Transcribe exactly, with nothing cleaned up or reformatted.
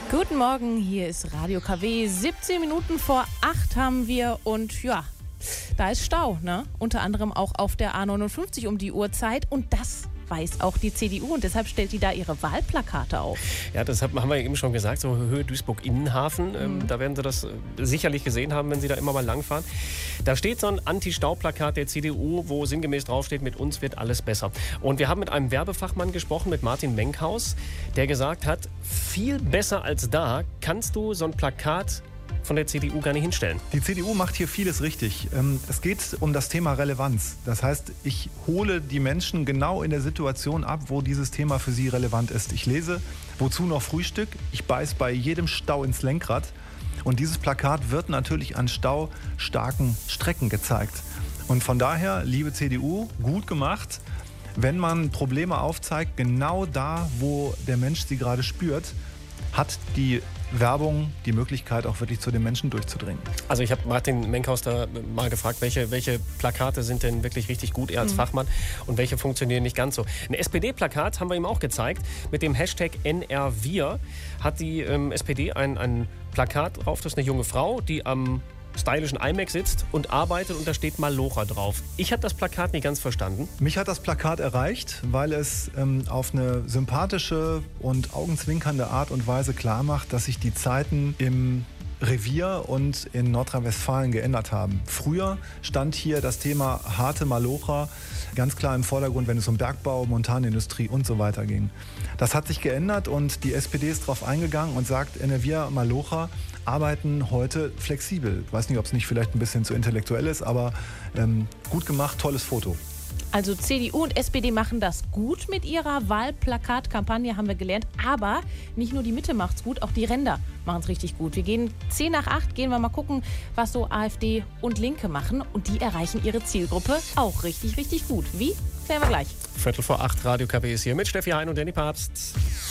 Guten Morgen, hier ist Radio K W. siebzehn Minuten vor acht haben wir und ja, da ist Stau, ne? Unter anderem auch auf der A neunundfünfzig um die Uhrzeit und das weiß auch die C D U und deshalb stellt die da ihre Wahlplakate auf. Ja, das haben wir eben schon gesagt, so Höhe Duisburg-Innenhafen. Mhm. Ähm, da werden Sie das sicherlich gesehen haben, wenn Sie da immer mal langfahren. Da steht so ein Anti-Stau-Plakat der C D U, wo sinngemäß draufsteht, mit uns wird alles besser. Und wir haben mit einem Werbefachmann gesprochen, mit Martin Menkhaus, der gesagt hat, viel besser als da kannst du so ein Plakat von der C D U gar nicht hinstellen. Die C D U macht hier vieles richtig. Es geht um das Thema Relevanz. Das heißt, ich hole die Menschen genau in der Situation ab, wo dieses Thema für sie relevant ist. Ich lese, wozu noch Frühstück? Ich beiß bei jedem Stau ins Lenkrad. Und dieses Plakat wird natürlich an staustarken Strecken gezeigt. Und von daher, liebe C D U, gut gemacht, wenn man Probleme aufzeigt, genau da, wo der Mensch sie gerade spürt, hat die Werbung die Möglichkeit, auch wirklich zu den Menschen durchzudringen. Also ich habe Martin Menkhaus da mal gefragt, welche, welche Plakate sind denn wirklich richtig gut, er als mhm. Fachmann, und welche funktionieren nicht ganz so. Ein S P D-Plakat haben wir ihm auch gezeigt, mit dem Hashtag N R Wir hat die ähm, S P D ein, ein Plakat drauf, das ist eine junge Frau, die am stylischen iMac sitzt und arbeitet und da steht Malocha drauf. Ich habe das Plakat nicht ganz verstanden. Mich hat das Plakat erreicht, weil es ähm, auf eine sympathische und augenzwinkernde Art und Weise klar macht, dass sich die Zeiten im Revier und in Nordrhein-Westfalen geändert haben. Früher stand hier das Thema harte Malocha ganz klar im Vordergrund, wenn es um Bergbau, Montanindustrie und so weiter ging. Das hat sich geändert und die S P D ist darauf eingegangen und sagt, N R Wir Malocha arbeiten heute flexibel. Ich weiß nicht, ob es nicht vielleicht ein bisschen zu intellektuell ist, aber ähm, gut gemacht, tolles Foto. Also C D U und S P D machen das gut mit ihrer Wahlplakatkampagne, haben wir gelernt. Aber nicht nur die Mitte macht's gut, auch die Ränder machen es richtig gut. Wir gehen zehn nach acht, gehen wir mal gucken, was so AfD und Linke machen. Und die erreichen ihre Zielgruppe auch richtig, richtig gut. Wie? Klären wir gleich. Viertel vor acht, Radio K W ist hier mit Steffi Hein und Danny Papst.